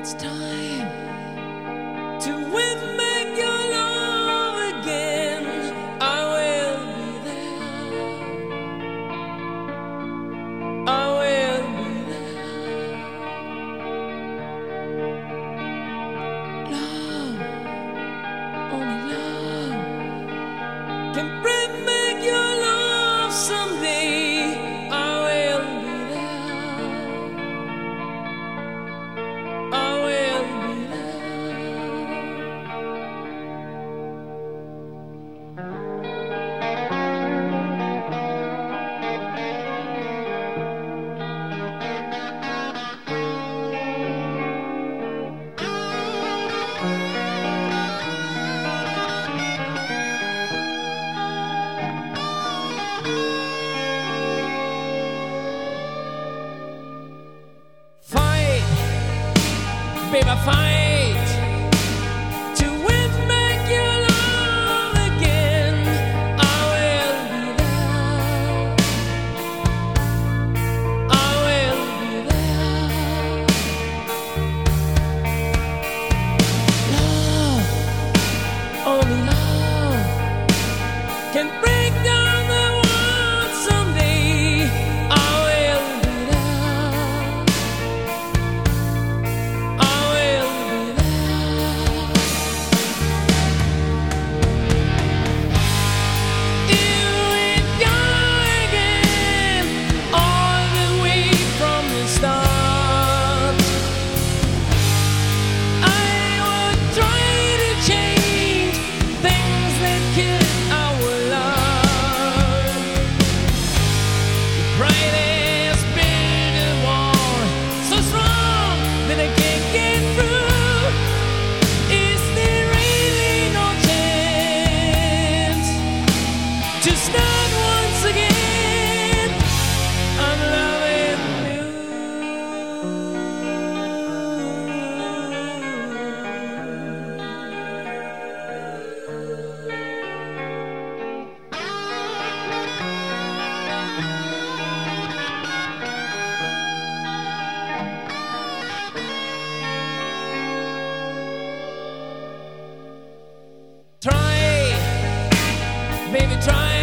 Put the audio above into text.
time to win back your love again. I will be there. I will be there. Love, only love can bring back your love someday. I will be there. I will be fight, baby, fight to win back your love again. I will be there. I will be there. Love, only love can break down the world someday. I will be there. I will be there. You and God again, all the way from the start. I would try to change things that kill our love. The brightest build a wall so strong that I can't get through. Is there really no chance to start once again? I'm loving you. Try, baby, try